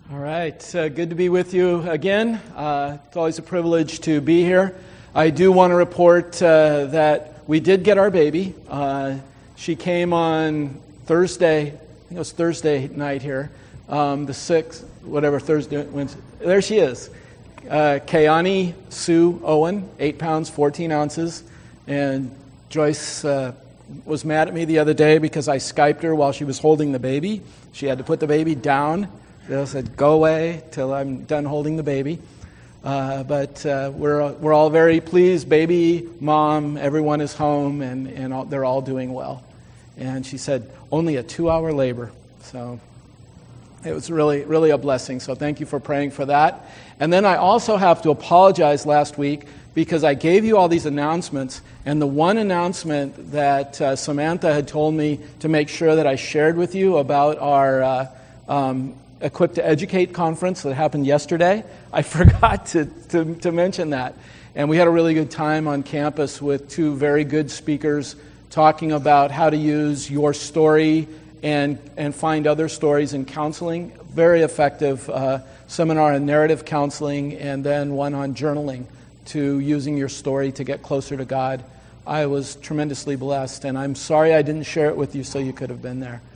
All right, good to be with you again. It's always a privilege to be here. I do want to report that we did get our baby. She came on Thursday, I think it was Thursday night here, the 6th, whatever, Thursday, Wednesday. There she is. Kayani Sue Owen, 8 pounds, 14 ounces. And Joyce was mad at me the other day because I Skyped her while she was holding the baby. She had to put the baby down. They said, go away till I'm done holding the baby. But we're all very pleased. Baby, mom, everyone is home, and they're all doing well. And she said, only a 2-hour labor. So it was really, really a blessing. So thank you for praying for that. And then I also have to apologize last week because I gave you all these announcements, and the one announcement that Samantha had told me to make sure that I shared with you about our Equip to Educate conference that happened yesterday, I forgot to mention that. And we had a really good time on campus with 2 very good speakers talking about how to use your story and find other stories in counseling. Very effective seminar on narrative counseling, and then one on journaling to using your story to get closer to God. I was tremendously blessed, and I'm sorry I didn't share it with you so you could have been there.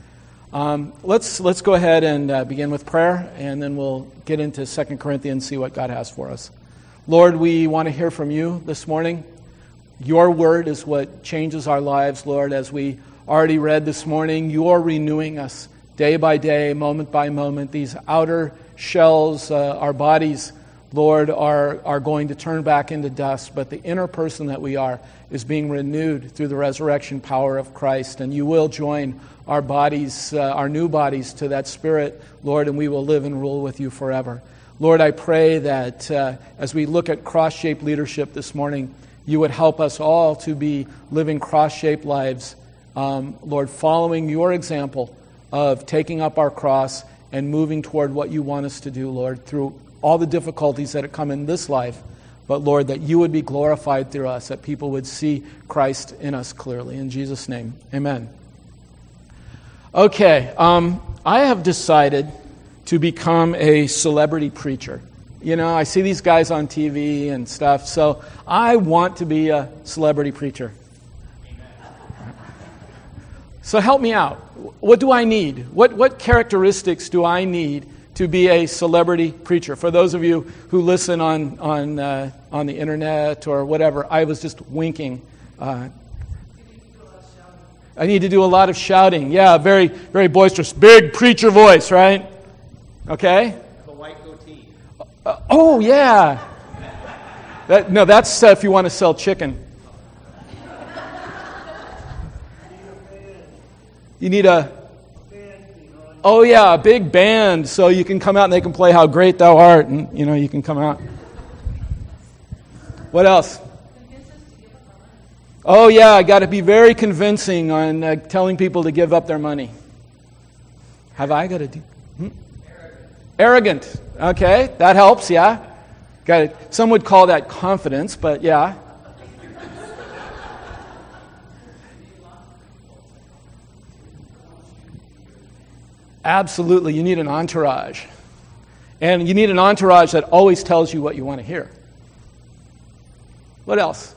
Let's go ahead and begin with prayer, and then we'll get into 2 Corinthians, see what God has for us. Lord, we want to hear from you this morning. Your word is what changes our lives, Lord. As we already read this morning, you're renewing us day by day, moment by moment. These outer shells, our bodies, Lord, are going to turn back into dust, but the inner person that we are is being renewed through the resurrection power of Christ, and you will join our bodies, our new bodies, to that Spirit, Lord, and we will live and rule with you forever. Lord, I pray that as we look at cross-shaped leadership this morning, you would help us all to be living cross-shaped lives, Lord, following your example of taking up our cross and moving toward what you want us to do, Lord, through all the difficulties that have come in this life, but Lord, that you would be glorified through us, that people would see Christ in us clearly. In Jesus' name, amen. Okay, I have decided to become a celebrity preacher. You know, I see these guys on TV and stuff, so I want to be a celebrity preacher. So help me out. What do I need? What characteristics do I need to be a celebrity preacher? For those of you who listen on the internet or whatever, I was just winking. I need to do a lot of shouting. Yeah, very, very boisterous. Big preacher voice, right? Okay? The white goatee. Oh, yeah. That's if you want to sell chicken. You need a big band so you can come out and they can play How Great Thou Art, and you can come out. What else? Oh yeah, I got to be very convincing on telling people to give up their money. Have I got to do? Arrogant. Okay, that helps. Yeah, got it. Some would call that confidence, but yeah. Absolutely, you need an entourage. And you need an entourage that always tells you what you want to hear. What else?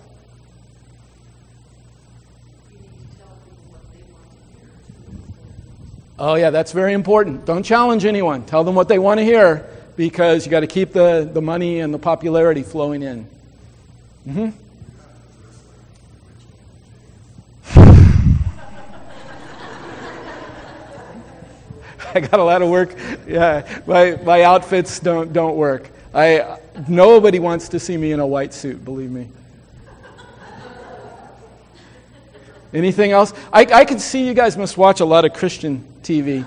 Oh yeah, that's very important. Don't challenge anyone. Tell them what they want to hear, because you got to keep the money and the popularity flowing in. Mm-hmm. I got a lot of work. Yeah, my outfits don't work. Nobody wants to see me in a white suit, believe me. Anything else? I can see you guys must watch a lot of Christian TV.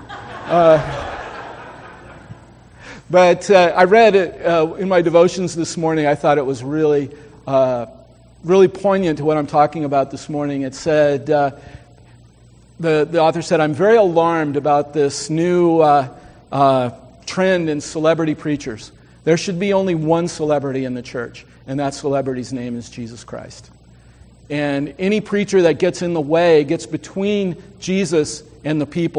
But I read it in my devotions this morning. I thought it was really, really poignant to what I'm talking about this morning. It said, the author said, I'm very alarmed about this new trend in celebrity preachers. There should be only one celebrity in the church, and that celebrity's name is Jesus Christ. And any preacher that gets in the way, gets between Jesus and the people,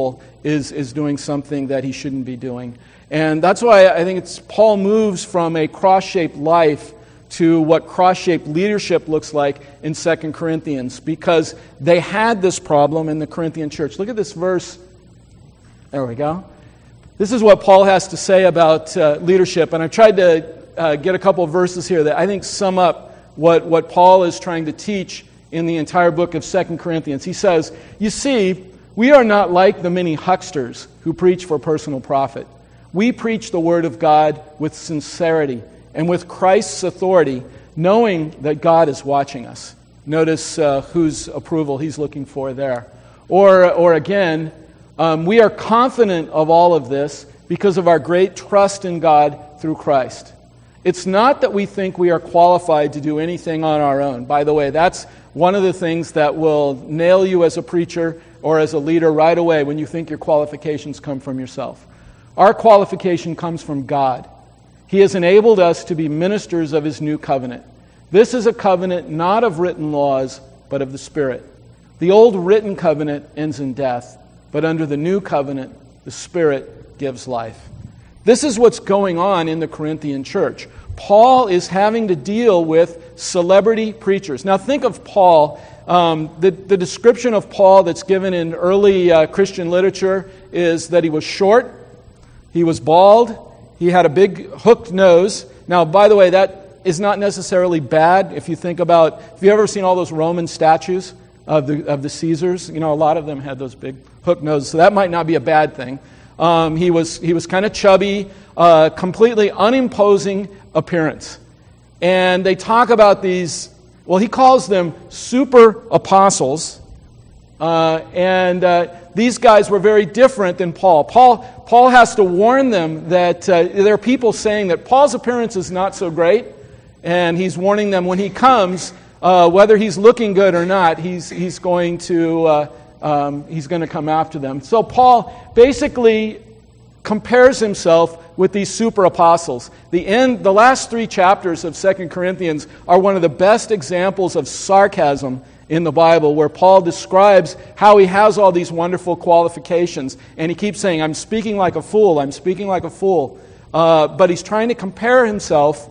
is doing something that he shouldn't be doing. And that's why I think Paul moves from a cross-shaped life to what cross-shaped leadership looks like in 2 Corinthians, because they had this problem in the Corinthian church. Look at this verse. There we go. This is what Paul has to say about leadership, and I've tried to get a couple of verses here that I think sum up what Paul is trying to teach in the entire book of 2 Corinthians. He says, "You see, we are not like the many hucksters who preach for personal profit. We preach the word of God with sincerity and with Christ's authority, knowing that God is watching us." Notice whose approval he's looking for there. Or again, we are confident of all of this because of our great trust in God through Christ. It's not that we think we are qualified to do anything on our own. By the way, that's one of the things that will nail you as a preacher or as a leader right away when you think your qualifications come from yourself. Our qualification comes from God. He has enabled us to be ministers of His new covenant. This is a covenant not of written laws, but of the Spirit. The old written covenant ends in death, but under the new covenant, the Spirit gives life. This is what's going on in the Corinthian church. Paul is having to deal with celebrity preachers. Now think of Paul. The description of Paul that's given in early Christian literature is that he was short, he was bald, he had a big hooked nose. Now, by the way, that is not necessarily bad if you think about, have you ever seen all those Roman statues of the Caesars? You know, a lot of them had those big hooked noses, so that might not be a bad thing. He was kind of chubby, completely unimposing appearance. And they talk about these, well, he calls them super apostles. These guys were very different than Paul. Paul has to warn them that there are people saying that Paul's appearance is not so great, and he's warning them when he comes, whether he's looking good or not, he's going to come after them. So Paul basically compares himself with these super apostles. The last 3 chapters of 2 Corinthians are one of the best examples of sarcasm in the Bible, where Paul describes how he has all these wonderful qualifications, and he keeps saying, I'm speaking like a fool, I'm speaking like a fool. But he's trying to compare himself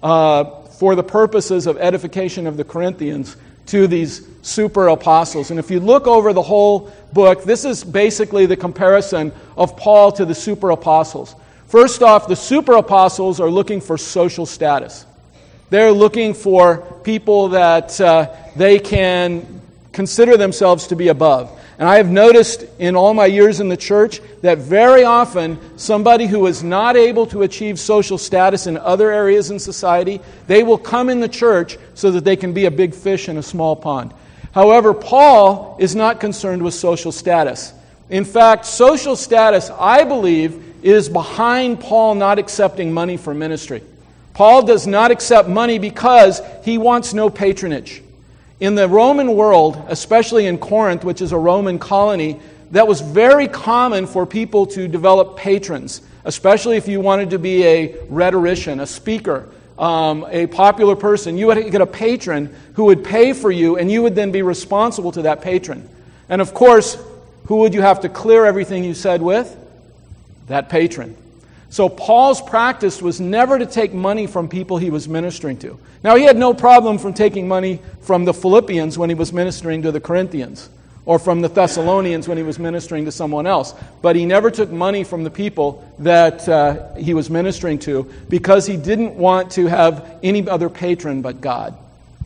for the purposes of edification of the Corinthians to these super apostles. And if you look over the whole book, this is basically the comparison of Paul to the super apostles. First off, the super apostles are looking for social status. They're looking for people that they can consider themselves to be above. And I have noticed in all my years in the church that very often somebody who is not able to achieve social status in other areas in society, they will come in the church so that they can be a big fish in a small pond. However, Paul is not concerned with social status. In fact, social status, I believe, is behind Paul not accepting money for ministry. Paul does not accept money because he wants no patronage. In the Roman world, especially in Corinth, which is a Roman colony, that was very common for people to develop patrons, especially if you wanted to be a rhetorician, a speaker, a popular person. You would get a patron who would pay for you, and you would then be responsible to that patron. And of course, who would you have to clear everything you said with? That patron. So Paul's practice was never to take money from people he was ministering to. Now, he had no problem from taking money from the Philippians when he was ministering to the Corinthians, or from the Thessalonians when he was ministering to someone else. But he never took money from the people that he was ministering to because he didn't want to have any other patron but God.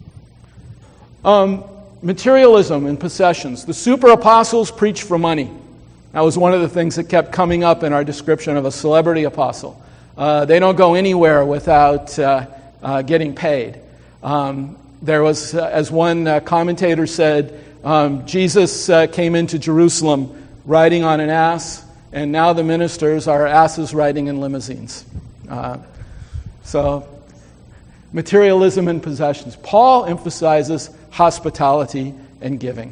Materialism and possessions. The super apostles preach for money. That was one of the things that kept coming up in our description of a celebrity apostle. They don't go anywhere without getting paid. There was, as one commentator said, Jesus came into Jerusalem riding on an ass, and now the ministers are asses riding in limousines. So, materialism and possessions. Paul emphasizes hospitality and giving.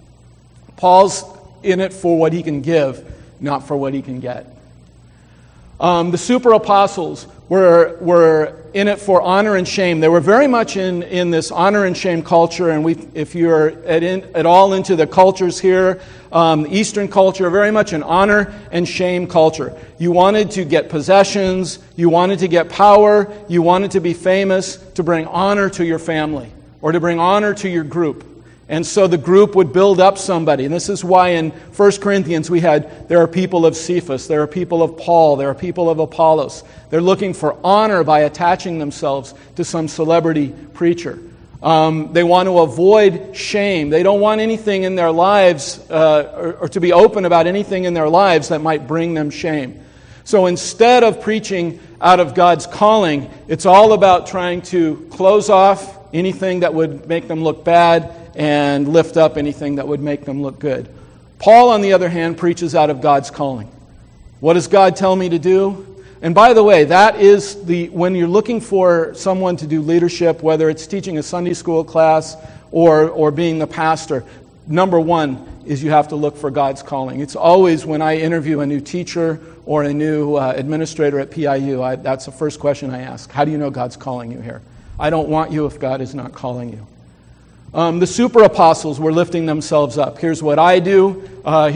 Paul's in it for what he can give, not for what he can get. The super apostles were in it for honor and shame. They were very much in this honor and shame culture, and if you're at all into the cultures here, the Eastern culture, very much an honor and shame culture. You wanted to get possessions, you wanted to get power, you wanted to be famous to bring honor to your family or to bring honor to your group. And so the group would build up somebody. And this is why in 1 Corinthians there are people of Cephas, there are people of Paul, there are people of Apollos. They're looking for honor by attaching themselves to some celebrity preacher. They want to avoid shame. They don't want anything in their lives or to be open about anything in their lives that might bring them shame. So instead of preaching out of God's calling, it's all about trying to close off anything that would make them look bad and lift up anything that would make them look good. Paul, on the other hand, preaches out of God's calling. What does God tell me to do? And by the way, that is when you're looking for someone to do leadership, whether it's teaching a Sunday school class or being the pastor, number one is you have to look for God's calling. It's always when I interview a new teacher or a new administrator at PIU, that's the first question I ask. How do you know God's calling you here? I don't want you if God is not calling you. The super apostles were lifting themselves up. Here's what I do.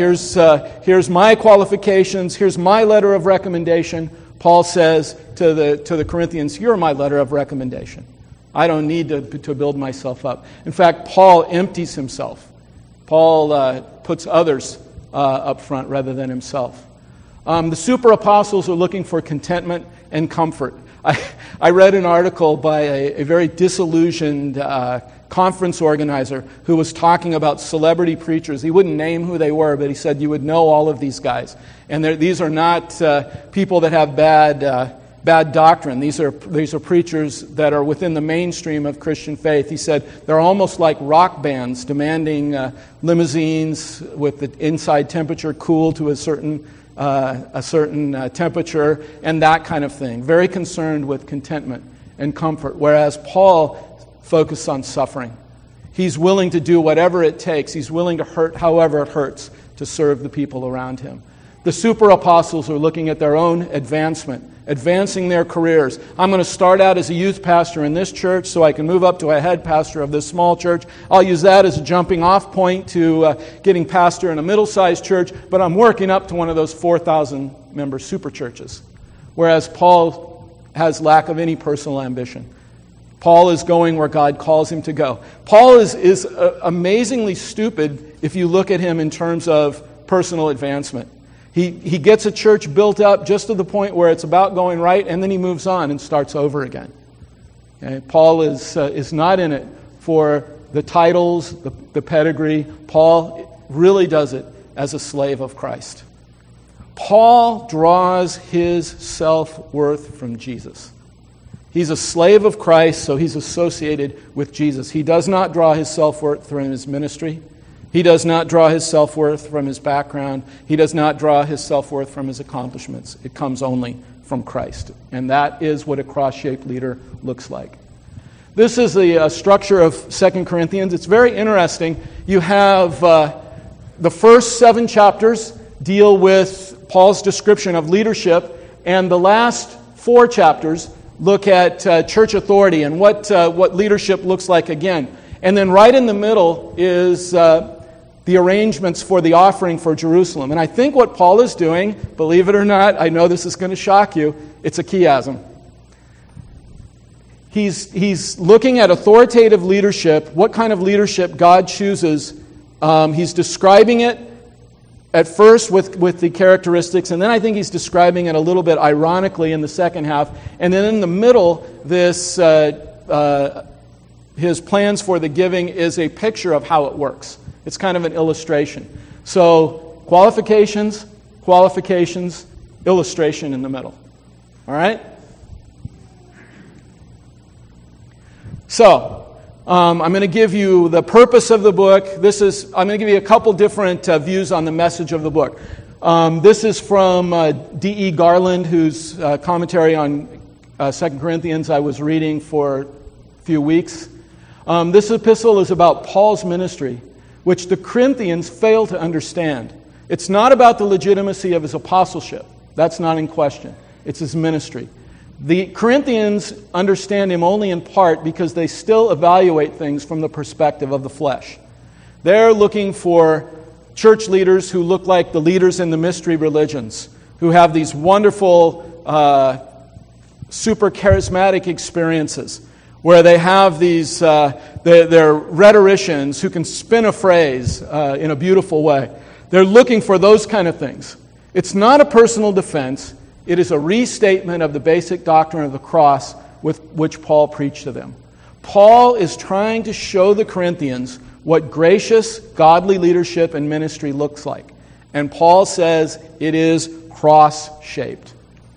Here's my qualifications. Here's my letter of recommendation. Paul says to the Corinthians, "You're my letter of recommendation. I don't need to build myself up." In fact, Paul empties himself. Paul puts others up front rather than himself. The super apostles are looking for contentment and comfort. I read an article by a very disillusioned conference organizer who was talking about celebrity preachers. He wouldn't name who they were, but he said you would know all of these guys. And these are not people that have bad doctrine. These are preachers that are within the mainstream of Christian faith. He said they're almost like rock bands demanding limousines with the inside temperature cooled to a certain temperature and that kind of thing. Very concerned with contentment and comfort, whereas Paul focused on suffering. He's willing to do whatever it takes. He's willing to hurt however it hurts to serve the people around him. The super apostles are looking at their own advancement, advancing their careers. I'm going to start out as a youth pastor in this church so I can move up to a head pastor of this small church. I'll use that as a jumping off point to getting pastor in a middle-sized church, but I'm working up to one of those 4,000 member super churches. Whereas Paul has lack of any personal ambition. Paul is going where God calls him to go. Paul is amazingly stupid if you look at him in terms of personal advancement. He gets a church built up just to the point where it's about going right, and then he moves on and starts over again. Okay? Paul is not in it for the titles, the pedigree. Paul really does it as a slave of Christ. Paul draws his self-worth from Jesus. He's a slave of Christ, so he's associated with Jesus. He does not draw his self-worth from his ministry. He does not draw his self-worth from his background. He does not draw his self-worth from his accomplishments. It comes only from Christ. And that is what a cross-shaped leader looks like. This is the structure of 2 Corinthians. It's very interesting. You have the first 7 chapters deal with Paul's description of leadership, and the last 4 chapters look at church authority and what leadership looks like again. And then right in the middle is the arrangements for the offering for Jerusalem. And I think what Paul is doing, believe it or not, I know this is going to shock you, it's a chiasm. He's looking at authoritative leadership, what kind of leadership God chooses. He's describing it at first with the characteristics, and then I think he's describing it a little bit ironically in the second half. And then in the middle, his plans for the giving is a picture of how it works. It's kind of an illustration. So qualifications, illustration in the middle. All right? So, I'm going to give you the purpose of the book. I'm going to give you a couple different views on the message of the book. This is from D.E. Garland, whose commentary on 2 Corinthians I was reading for a few weeks. This epistle is about Paul's ministry, which the Corinthians fail to understand. It's not about the legitimacy of his apostleship. That's not in question. It's his ministry. The Corinthians understand him only in part because they still evaluate things from the perspective of the flesh. They're looking for church leaders who look like the leaders in the mystery religions, who have these wonderful, super charismatic experiences, where they have these, they're rhetoricians who can spin a phrase in a beautiful way. They're looking for those kind of things. It's not a personal defense. It is a restatement of the basic doctrine of the cross with which Paul preached to them. Paul is trying to show the Corinthians what gracious, godly leadership and ministry looks like. And Paul says it is cross-shaped.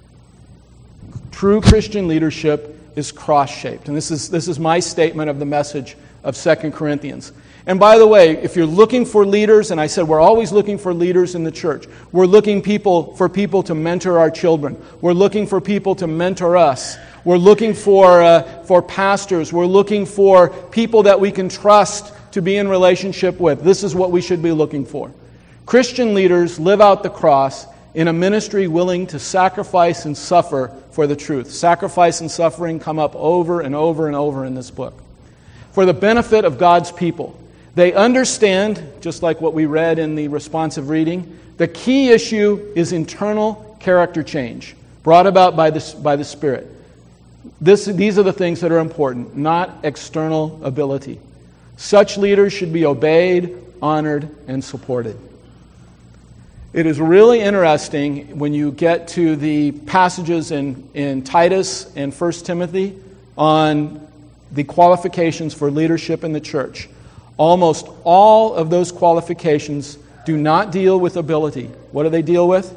True Christian leadership is cross-shaped. And this is my statement of the message of 2 Corinthians. And by the way, if you're looking for leaders, and I said we're always looking for leaders in the church. We're looking for people to mentor our children. We're looking for people to mentor us. We're looking for pastors. We're looking for people that we can trust to be in relationship with. This is what we should be looking for. Christian leaders live out the cross in a ministry willing to sacrifice and suffer for the truth. Sacrifice and suffering come up over and over and over in this book. For the benefit of God's people. They understand, just like what we read in the responsive reading, the key issue is internal character change, brought about by the Spirit. These are the things that are important, not external ability. Such leaders should be obeyed, honored, and supported. It is really interesting when you get to the passages in Titus and 1 Timothy on the qualifications for leadership in the church. Almost all of those qualifications do not deal with ability. What do they deal with?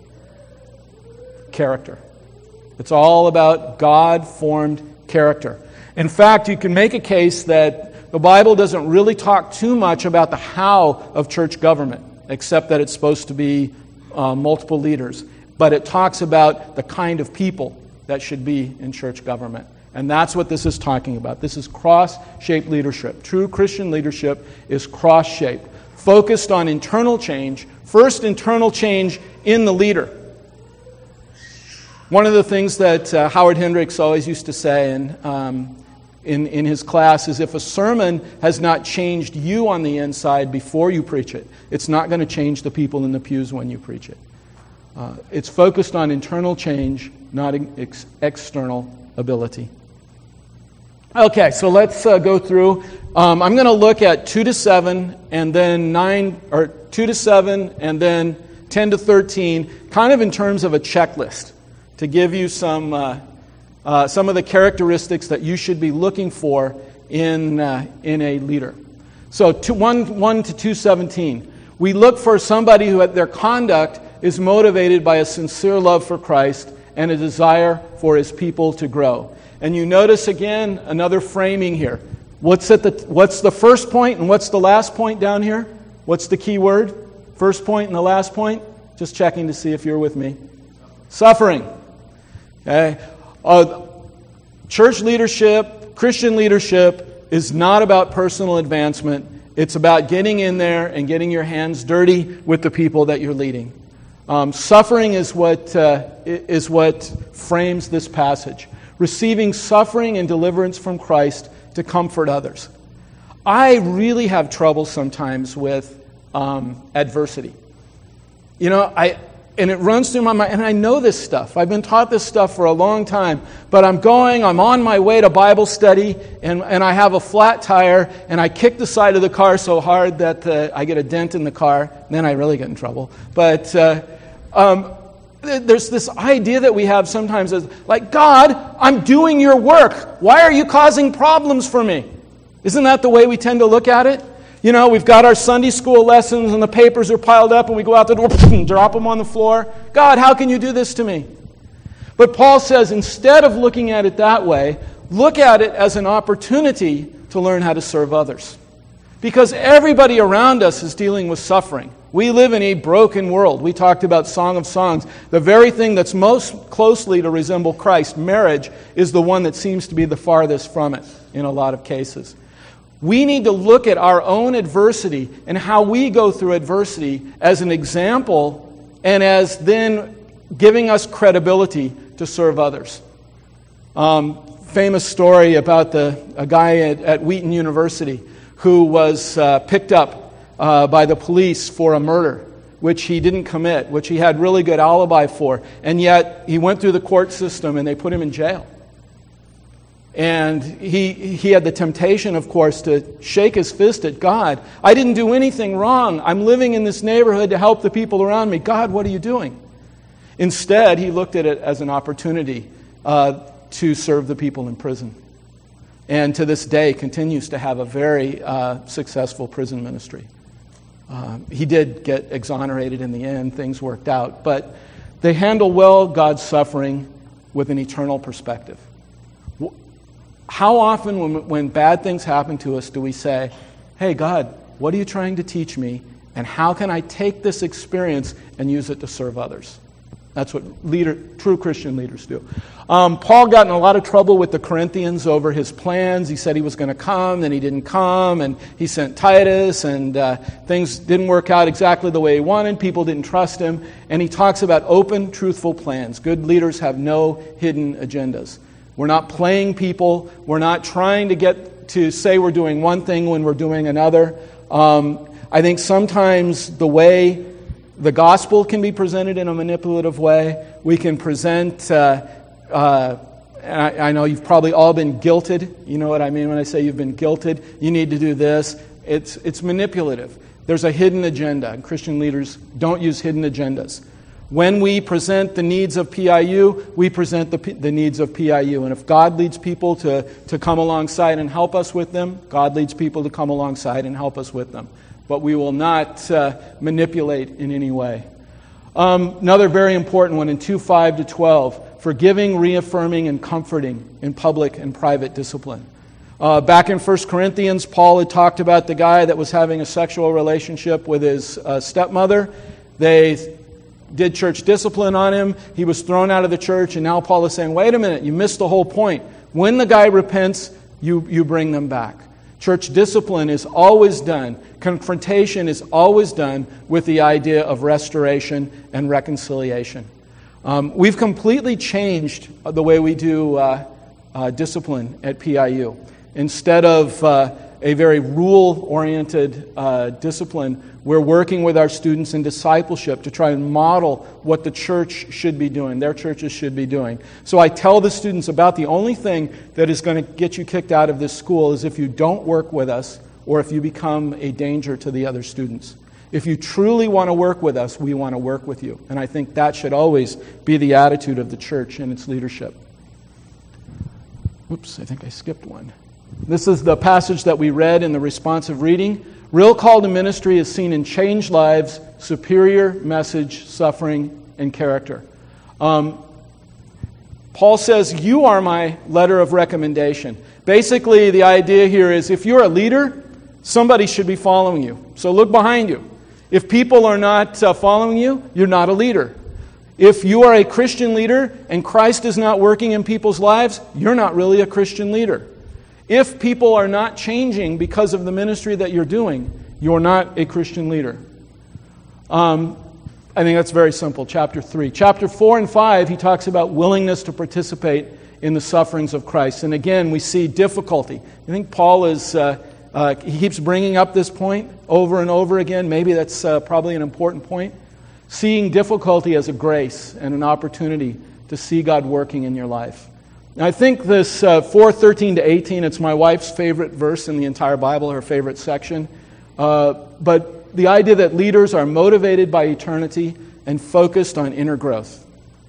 Character. It's all about God-formed character. In fact, you can make a case that the Bible doesn't really talk too much about the how of church government, except that it's supposed to be multiple leaders. But it talks about the kind of people that should be in church government. And that's what this is talking about. This is cross-shaped leadership. True Christian leadership is cross-shaped, focused on internal change. First, internal change in the leader. One of the things that Howard Hendricks always used to say in his class is if a sermon has not changed you on the inside before you preach it, it's not going to change the people in the pews when you preach it. It's focused on internal change, not external ability. Okay, so let's go through. I'm going to look at 2 to 7 and then 2 to 7 and then 10 to 13, kind of in terms of a checklist to give you some of the characteristics that you should be looking for in a leader. So 1 to 2:17, we look for somebody who their conduct is motivated by a sincere love for Christ and a desire for His people to grow. And you notice again another framing here. What's the first point and what's the last point down here? What's the key word? First point and the last point? Just checking to see if you're with me. Suffering. Okay. Church leadership, Christian leadership is not about personal advancement. It's about getting in there and getting your hands dirty with the people that you're leading. Suffering is what frames this passage. Receiving suffering and deliverance from Christ to comfort others. I really have trouble sometimes with adversity. And it runs through my mind, and I know this stuff. I've been taught this stuff for a long time, but I'm on my way to Bible study, and I have a flat tire, and I kick the side of the car so hard that I get a dent in the car, and then I really get in trouble. But there's this idea that we have sometimes as, like, God, I'm doing your work. Why are you causing problems for me? Isn't that the way we tend to look at it? We've got our Sunday school lessons and the papers are piled up and we go out the door and drop them on the floor. God, how can you do this to me? But Paul says instead of looking at it that way, look at it as an opportunity to learn how to serve others. Because everybody around us is dealing with suffering. We live in a broken world. We talked about Song of Songs. The very thing that's most closely to resemble Christ, marriage, is the one that seems to be the farthest from it in a lot of cases. We need to look at our own adversity and how we go through adversity as an example and as then giving us credibility to serve others. Famous story about a guy at Wheaton University who was picked up by the police for a murder, which he didn't commit, which he had really good alibi for, and yet he went through the court system and they put him in jail. And he had the temptation, of course, to shake his fist at God. I didn't do anything wrong. I'm living in this neighborhood to help the people around me. God, what are you doing? Instead, he looked at it as an opportunity to serve the people in prison. And to this day, continues to have a very successful prison ministry. He did get exonerated in the end. Things worked out. But they handle well God's suffering with an eternal perspective. How often when bad things happen to us do we say, hey, God, what are you trying to teach me? And how can I take this experience and use it to serve others? That's what true Christian leaders do. Paul got in a lot of trouble with the Corinthians over his plans. He said he was going to come, then he didn't come, and he sent Titus, and things didn't work out exactly the way he wanted. People didn't trust him. And he talks about open, truthful plans. Good leaders have no hidden agendas. We're not playing people. We're not trying to get to say we're doing one thing when we're doing another. I think sometimes the way the gospel can be presented in a manipulative way, we can present, I know you've probably all been guilted. You know what I mean when I say you've been guilted. You need to do this. It's manipulative. There's a hidden agenda, and Christian leaders don't use hidden agendas. When we present the needs of PIU, we present the needs of PIU. And if God leads people to come alongside and help us with them, God leads people to come alongside and help us with them. But we will not manipulate in any way. Another very important one in 2:5-12, forgiving, reaffirming, and comforting in public and private discipline. Back in 1 Corinthians, Paul had talked about the guy that was having a sexual relationship with his stepmother. They did church discipline on him. He was thrown out of the church, and now Paul is saying, wait a minute, you missed the whole point. When the guy repents, you bring them back. Church discipline is always done. Confrontation is always done with the idea of restoration and reconciliation. We've completely changed the way we do discipline at PIU. Instead of a very rule-oriented discipline, we're working with our students in discipleship to try and model what the church should be doing, their churches should be doing. So I tell the students about the only thing that is going to get you kicked out of this school is if you don't work with us or if you become a danger to the other students. If you truly want to work with us, we want to work with you. And I think that should always be the attitude of the church and its leadership. Oops, I think I skipped one. This is the passage that we read in the responsive reading. Real call to ministry is seen in changed lives, superior message, suffering, and character. Paul says, you are my letter of recommendation. Basically, the idea here is if you're a leader, somebody should be following you. So look behind you. If people are not following you, you're not a leader. If you are a Christian leader and Christ is not working in people's lives, you're not really a Christian leader. If people are not changing because of the ministry that you're doing, you're not a Christian leader. I think that's very simple, chapter 3. Chapter 4 and 5, he talks about willingness to participate in the sufferings of Christ. And again, we see difficulty. I think Paul he keeps bringing up this point over and over again. Maybe that's probably an important point. Seeing difficulty as a grace and an opportunity to see God working in your life. I think this 4:13-18, it's my wife's favorite verse in the entire Bible, her favorite section. But the idea that leaders are motivated by eternity and focused on inner growth.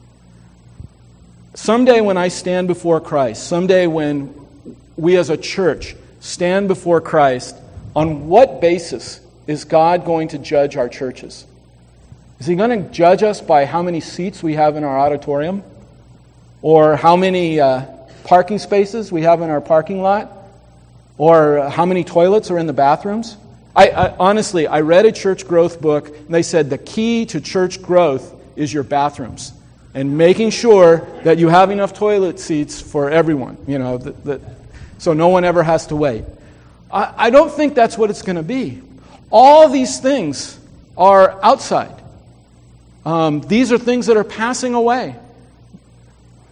Someday when I stand before Christ, someday when we as a church stand before Christ, on what basis is God going to judge our churches? Is He going to judge us by how many seats we have in our auditorium? Or how many parking spaces we have in our parking lot? Or how many toilets are in the bathrooms? I honestly, I read a church growth book, and they said the key to church growth is your bathrooms. And making sure that you have enough toilet seats for everyone, so no one ever has to wait. I don't think that's what it's going to be. All these things are outside. These are things that are passing away.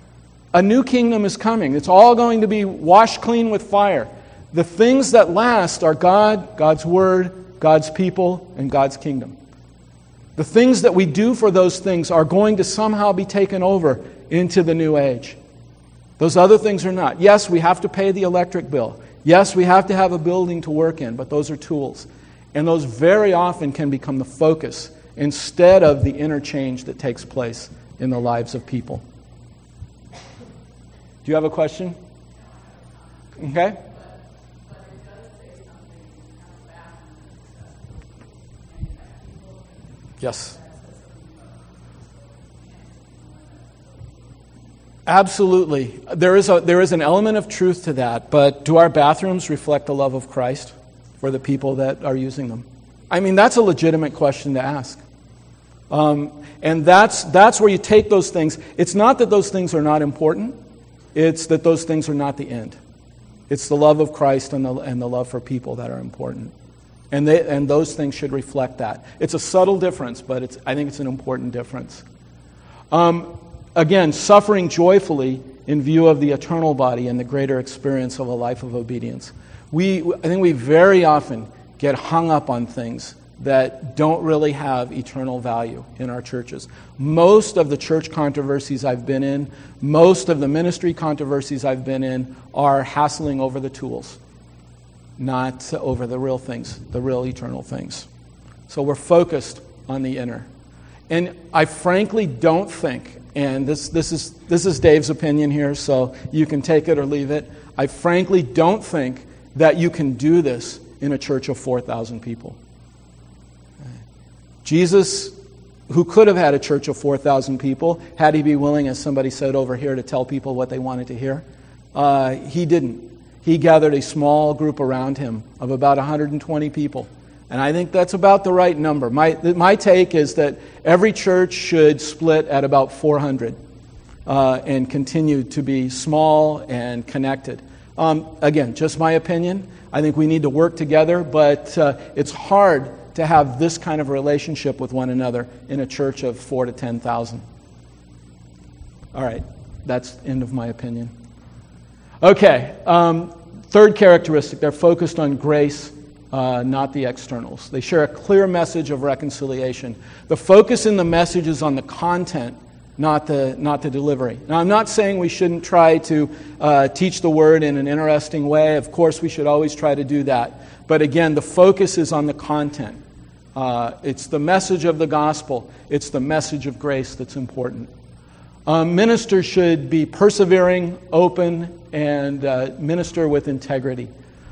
A new kingdom is coming. It's all going to be washed clean with fire. The things that last are God, God's Word, God's people, and God's kingdom. The things that we do for those things are going to somehow be taken over into the new age. Those other things are not. Yes, we have to pay the electric bill. Yes, we have to have a building to work in, but those are tools. And those very often can become the focus instead of the interchange that takes place in the lives of people. Do you have a question? Okay. Yes. Absolutely. There is an element of truth to that, but do our bathrooms reflect the love of Christ for the people that are using them? I mean, that's a legitimate question to ask. And that's where you take those things. It's not that those things are not important. It's that those things are not the end. It's the love of Christ and the love for people that are important. And those things should reflect that. It's a subtle difference, but I think it's an important difference. Again, suffering joyfully in view of the eternal body and the greater experience of a life of obedience. I think we very often get hung up on things that don't really have eternal value in our churches. Most of the church controversies I've been in, most of the ministry controversies I've been in, are hassling over the tools, not over the real things, the real eternal things. So we're focused on the inner. And I frankly don't think, and this is Dave's opinion here, so you can take it or leave it. I frankly don't think that you can do this in a church of 4,000 people. Jesus, who could have had a church of 4,000 people, had he be willing, as somebody said over here, to tell people what they wanted to hear, he didn't. He gathered a small group around him of about 120 people. And I think that's about the right number. My take is that every church should split at about 400 and continue to be small and connected. Again, just my opinion. I think we need to work together, but it's hard to have this kind of relationship with one another in a church of 4,000 to 10,000. All right, that's the end of my opinion. Okay, third characteristic, they're focused on grace, not the externals. They share a clear message of reconciliation. The focus in the message is on the content, not the delivery. Now, I'm not saying we shouldn't try to teach the Word in an interesting way. Of course, we should always try to do that. But again, the focus is on the content. It's the message of the gospel. It's the message of grace that's important. Ministers should be persevering, open, and minister with integrity.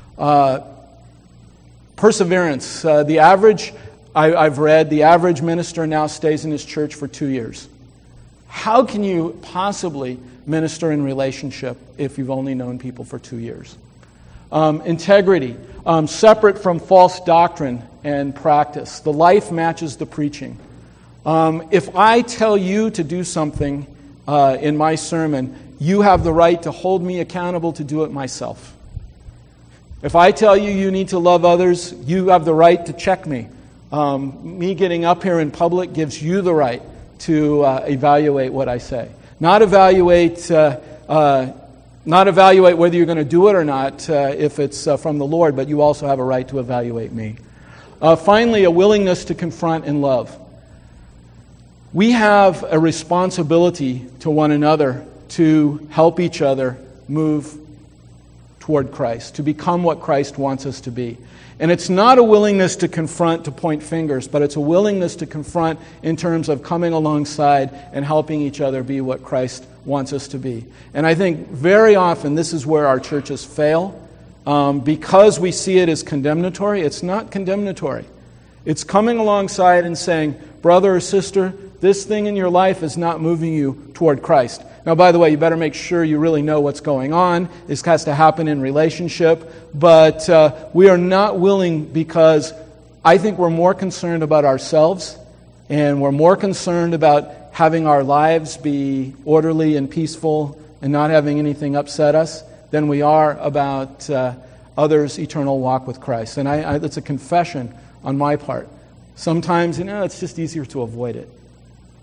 Perseverance. I've read, the average minister now stays in his church for 2 years. How can you possibly minister in relationship if you've only known people for 2 years? Integrity. Separate from false doctrine and practice. The life matches the preaching. If I tell you to do something in my sermon, you have the right to hold me accountable to do it myself. If I tell you you need to love others, you have the right to check me. Me getting up here in public gives you the right to evaluate what I say. Not evaluate whether you're going to do it or not if it's from the Lord, but you also have a right to evaluate me. Finally, a willingness to confront and love. We have a responsibility to one another to help each other move toward Christ, to become what Christ wants us to be. And it's not a willingness to confront, to point fingers, but it's a willingness to confront in terms of coming alongside and helping each other be what Christ wants us to be. And I think very often this is where our churches fail. Because we see it as condemnatory, it's not condemnatory. It's coming alongside and saying, brother or sister, this thing in your life is not moving you toward Christ. Now, by the way, you better make sure you really know what's going on. This has to happen in relationship. But we are not willing because I think we're more concerned about ourselves and we're more concerned about having our lives be orderly and peaceful and not having anything upset us than we are about others' eternal walk with Christ. And it's a confession on my part. Sometimes, it's just easier to avoid it.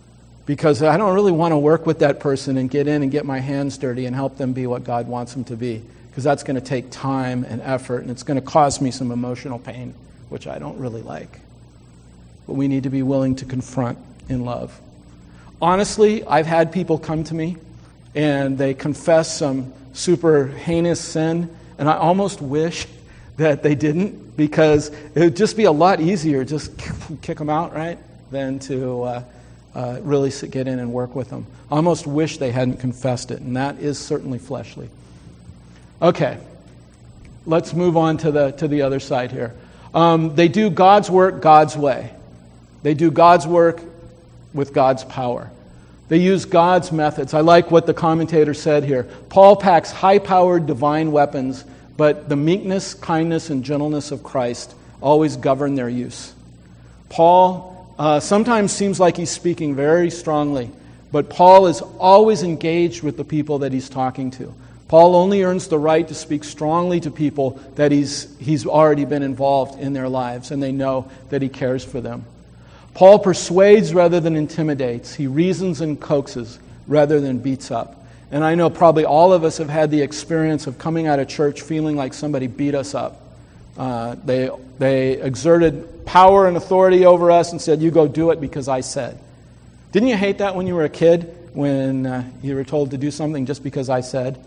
because I don't really want to work with that person and get in and get my hands dirty and help them be what God wants them to be, because that's going to take time and effort, and it's going to cause me some emotional pain, which I don't really like. But we need to be willing to confront in love. Honestly, I've had people come to me and they confess some super heinous sin, and I almost wish that they didn't, because it would just be a lot easier just kick them out, right, than to really get in and work with them. I almost wish they hadn't confessed it, and that is certainly fleshly. Okay, let's move on to the other side here. They do God's work God's way. They do God's work with God's power. They use God's methods. I like what the commentator said here. Paul packs high-powered divine weapons, but the meekness, kindness, and gentleness of Christ always govern their use. Paul sometimes seems like he's speaking very strongly, but Paul is always engaged with the people that he's talking to. Paul only earns the right to speak strongly to people that he's already been involved in their lives, and they know that he cares for them. Paul persuades rather than intimidates. He reasons and coaxes rather than beats up. And I know probably all of us have had the experience of coming out of church feeling like somebody beat us up. They exerted power and authority over us and said, "You go do it because I said." Didn't you hate that when you were a kid, when you were told to do something just because I said?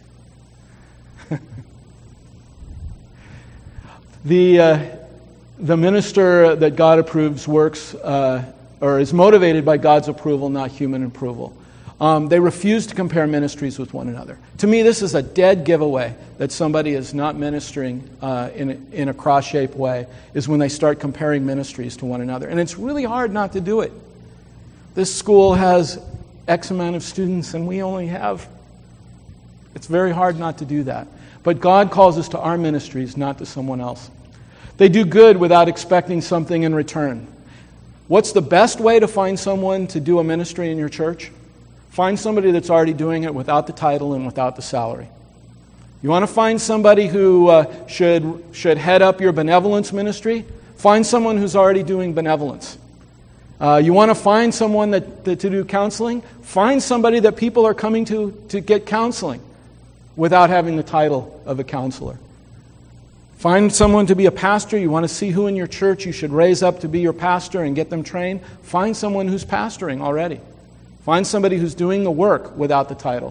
The minister that God approves works or is motivated by God's approval, not human approval. They refuse to compare ministries with one another. To me, this is a dead giveaway that somebody is not ministering in a cross-shaped way, is when they start comparing ministries to one another. And it's really hard not to do it. This school has X amount of students, and we only have... It's very hard not to do that. But God calls us to our ministries, not to someone else. They do good without expecting something in return. What's the best way to find someone to do a ministry in your church? Find somebody that's already doing it without the title and without the salary. You want to find somebody who should head up your benevolence ministry? Find someone who's already doing benevolence. You want to find someone to do counseling? Find somebody that people are coming to get counseling without having the title of a counselor. Find someone to be a pastor. You want to see who in your church you should raise up to be your pastor and get them trained? Find someone who's pastoring already. Find somebody who's doing the work without the title.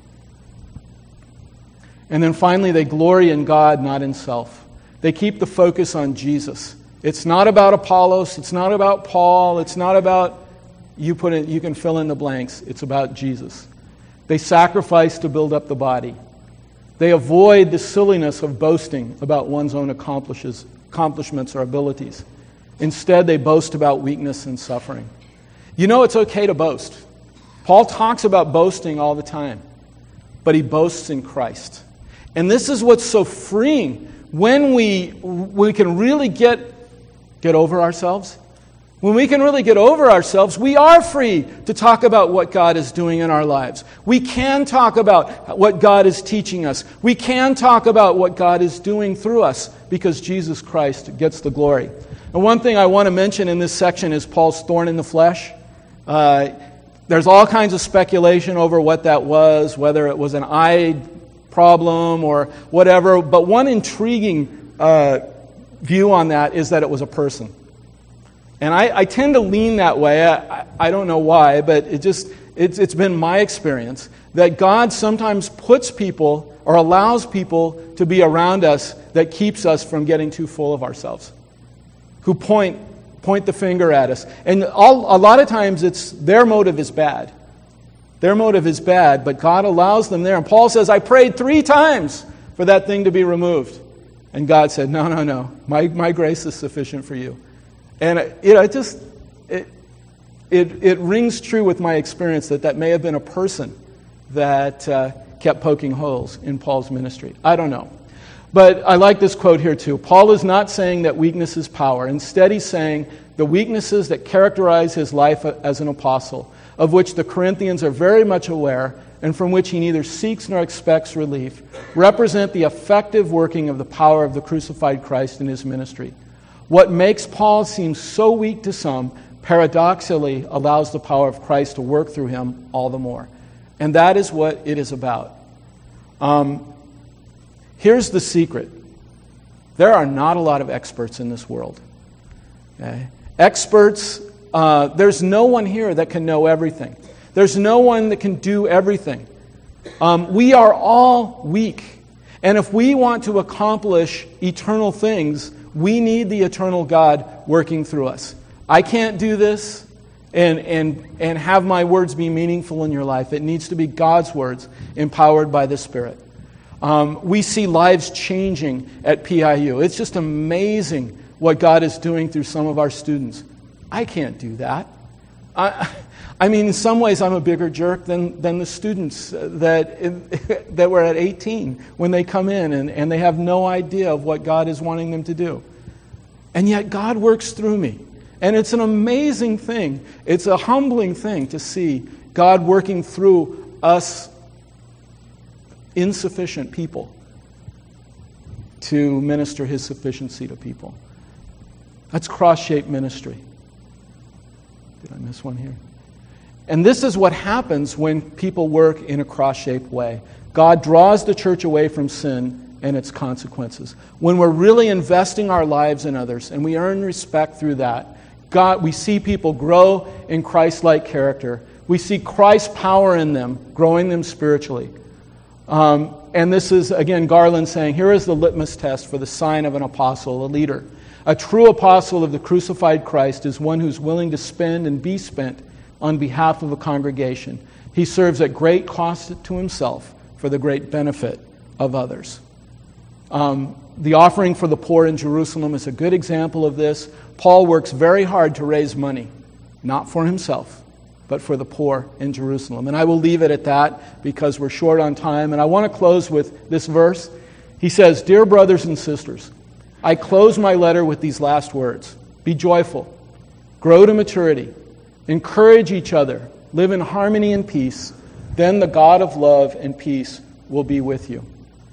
And then finally, they glory in God, not in self. They keep the focus on Jesus. It's not about Apollos. It's not about Paul. It's not about you can fill in the blanks. It's about Jesus. They sacrifice to build up the body. They avoid the silliness of boasting about one's own accomplishments or abilities. Instead, they boast about weakness and suffering. You know it's okay to boast. Paul talks about boasting all the time, but he boasts in Christ. And this is what's so freeing when we can really get over ourselves. When we can really get over ourselves, we are free to talk about what God is doing in our lives. We can talk about what God is teaching us. We can talk about what God is doing through us, because Jesus Christ gets the glory. And one thing I want to mention in this section is Paul's thorn in the flesh. There's all kinds of speculation over what that was, whether it was an eye problem or whatever. But one intriguing view on that is that it was a person. And I tend to lean that way. I don't know why, but it's been my experience that God sometimes puts people or allows people to be around us that keeps us from getting too full of ourselves, who point the finger at us. And a lot of times it's their motive is bad. Their motive is bad, but God allows them there. And Paul says, I prayed 3 times for that thing to be removed. And God said, no. My grace is sufficient for you. And it rings true with my experience that may have been a person that kept poking holes in Paul's ministry. I don't know. But I like this quote here too. Paul is not saying that weakness is power. Instead, he's saying the weaknesses that characterize his life as an apostle, of which the Corinthians are very much aware and from which he neither seeks nor expects relief, represent the effective working of the power of the crucified Christ in his ministry. What makes Paul seem so weak to some paradoxically allows the power of Christ to work through him all the more. And that is what it is about. Here's the secret. There are not a lot of experts in this world. Okay? Experts, there's no one here that can know everything. There's no one that can do everything. We are all weak. And if we want to accomplish eternal things, we need the eternal God working through us. I can't do this and have my words be meaningful in your life. It needs to be God's words empowered by the Spirit. We see lives changing at PIU. It's just amazing what God is doing through some of our students. I can't do that. I mean, in some ways, I'm a bigger jerk than the students that were at 18 when they come in and they have no idea of what God is wanting them to do. And yet God works through me. And it's an amazing thing. It's a humbling thing to see God working through us insufficient people to minister His sufficiency to people. That's cross-shaped ministry. Did I miss one here? And this is what happens when people work in a cross-shaped way. God draws the church away from sin and its consequences. When we're really investing our lives in others and we earn respect through that, we see people grow in Christ-like character. We see Christ's power in them, growing them spiritually. And this is, again, Garland saying, here is the litmus test for the sign of an apostle, a leader. A true apostle of the crucified Christ is one who's willing to spend and be spent on behalf of a congregation. He serves at great cost to himself for the great benefit of others. The offering for the poor in Jerusalem is a good example of this. Paul works very hard to raise money, not for himself, but for the poor in Jerusalem. And I will leave it at that because we're short on time. And I want to close with this verse. He says, "Dear brothers and sisters, I close my letter with these last words. Be joyful, grow to maturity, encourage each other, live in harmony and peace. Then the God of love and peace will be with you."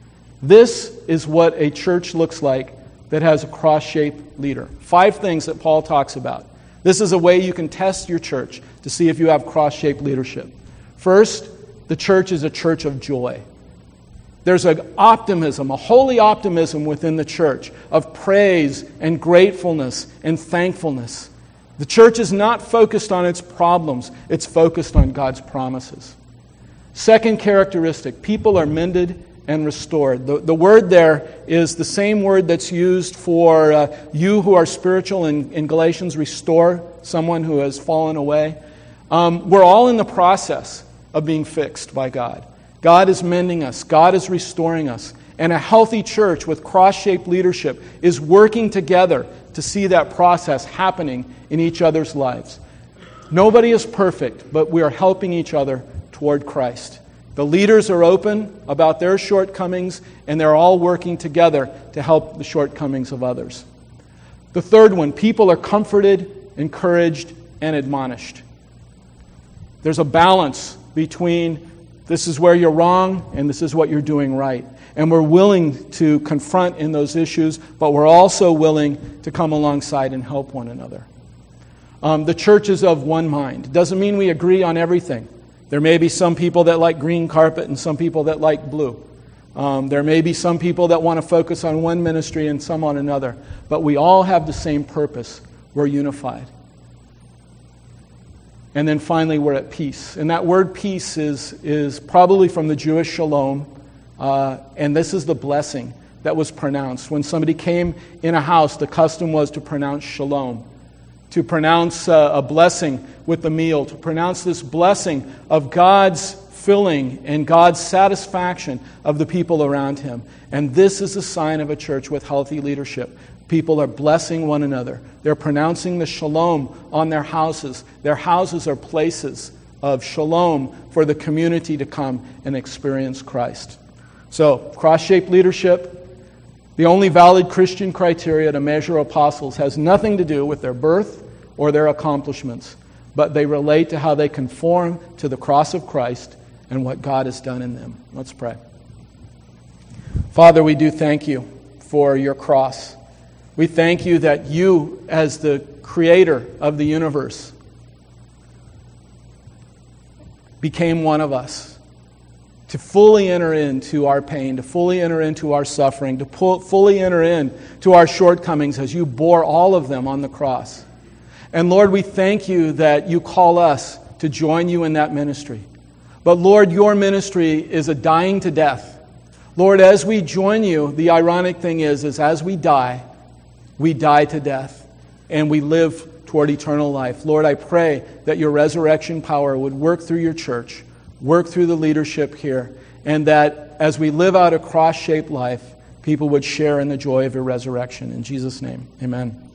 This is what a church looks like that has a cross-shaped leader. 5 things that Paul talks about. This is a way you can test your church to see if you have cross-shaped leadership. First, the church is a church of joy. There's an optimism, a holy optimism within the church of praise and gratefulness and thankfulness. The church is not focused on its problems. It's focused on God's promises. Second characteristic, people are mended and restored. The word there is the same word that's used for you who are spiritual in Galatians, restore someone who has fallen away. We're all in the process of being fixed by God. God is mending us. God is restoring us. And a healthy church with cross-shaped leadership is working together to see that process happening in each other's lives. Nobody is perfect, but we are helping each other toward Christ. The leaders are open about their shortcomings, and they're all working together to help the shortcomings of others. The third one, people are comforted, encouraged, and admonished. There's a balance between this is where you're wrong and this is what you're doing right. And we're willing to confront in those issues, but we're also willing to come alongside and help one another. The church is of one mind. It doesn't mean we agree on everything. There may be some people that like green carpet and some people that like blue. There may be some people that want to focus on one ministry and some on another. But we all have the same purpose. We're unified. And then finally, we're at peace. And that word peace is probably from the Jewish shalom. And this is the blessing that was pronounced. When somebody came in a house, the custom was to pronounce shalom. To pronounce a blessing with the meal, to pronounce this blessing of God's filling and God's satisfaction of the people around him. And this is a sign of a church with healthy leadership. People are blessing one another. They're pronouncing the shalom on their houses. Their houses are places of shalom for the community to come and experience Christ. So, cross-shaped leadership. The only valid Christian criteria to measure apostles has nothing to do with their birth or their accomplishments, but they relate to how they conform to the cross of Christ and what God has done in them. Let's pray. Father, we do thank you for your cross. We thank you that you, as the creator of the universe, became one of us to fully enter into our pain, to fully enter into our suffering, to fully enter into our shortcomings as you bore all of them on the cross. And Lord, we thank you that you call us to join you in that ministry. But Lord, your ministry is a dying to death. Lord, as we join you, the ironic thing is as we die to death, and we live toward eternal life. Lord, I pray that your resurrection power would work through your church, work through the leadership here, and that as we live out a cross-shaped life, people would share in the joy of your resurrection. In Jesus' name, amen.